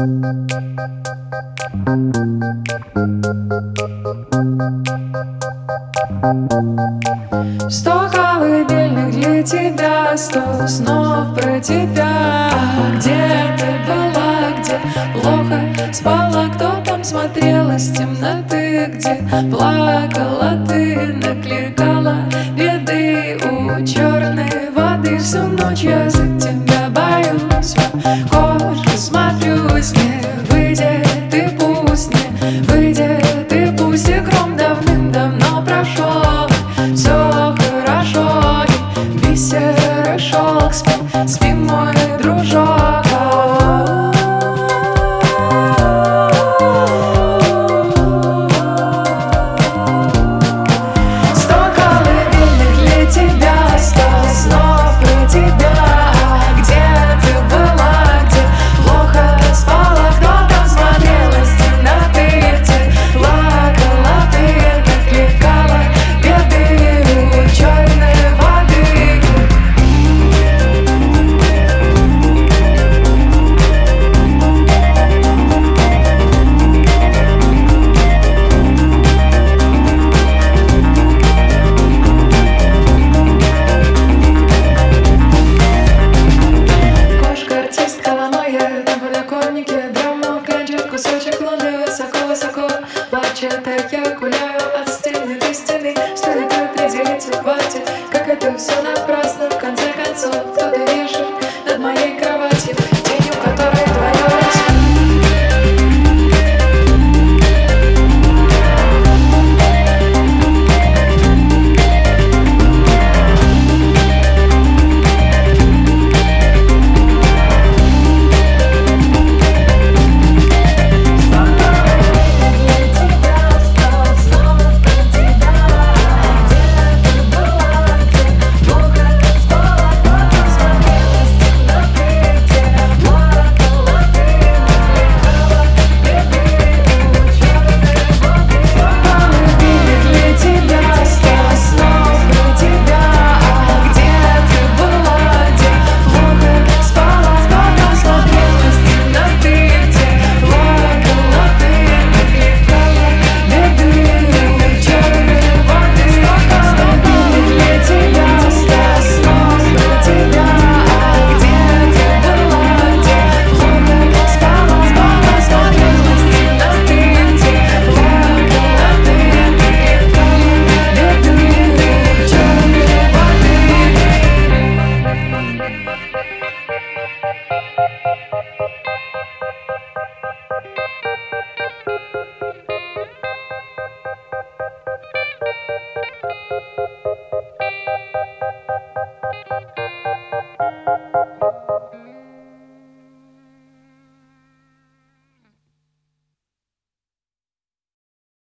100 колыбельных для тебя, 100 снов про тебя. Где ты была, где плохо спала, кто там смотрел из темноты, где плакала ты, накликала беды у черной воды. Всю ночь я за тебя боюсь, в кожу смотрюсь, не выйдет ты пусть, не выйдет ты пусть, и гром давным-давно прошел. Все хорошо, и бисер шелк, спи, спи, мой дружок. На подоконнике